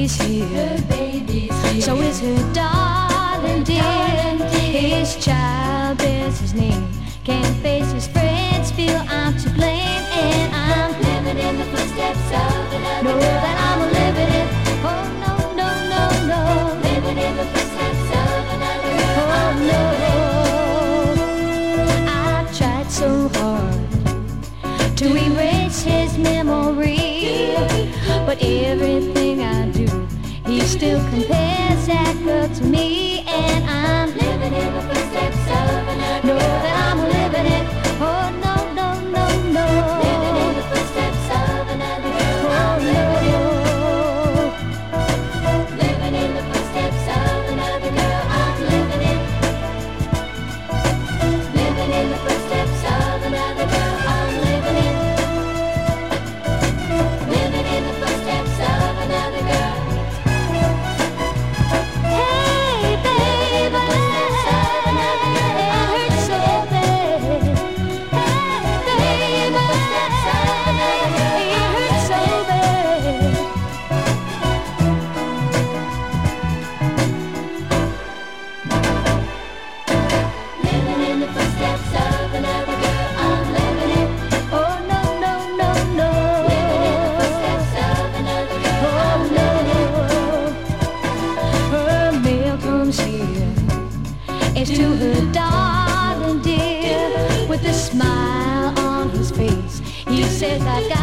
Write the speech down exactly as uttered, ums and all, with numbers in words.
baby's here. Her baby's here. So is her darling dear. Darling dear. His child bears his name. Can't face his friends, feel I'm to blame. And I'm living in the footsteps of another know girl. that I'm living it. Oh no, no, no, no. Living in the footsteps of another girl. Oh no. I tried so hard to erase his memory, but everything I do, he still compares that girl to me. And I'm Living in the footsteps of another know girl. that I'm living it. Oh no, no, no, no. Living in the footsteps of another girl. Oh I'm living it. no. Living in the footsteps of another girl. I'm living it. Living in the footsteps of another girl. I'm living it. Living in the footsteps of another girl. Hey baby, it hurts so bad. Hey baby, it hurts so bad. Living in the footsteps of another girl. I'm living it. Oh no, no, no, no. Living in the footsteps of another girl. Oh I'm living it. no. Her mail comes here. It's to her darling dear, with a smile on his face. He says I've got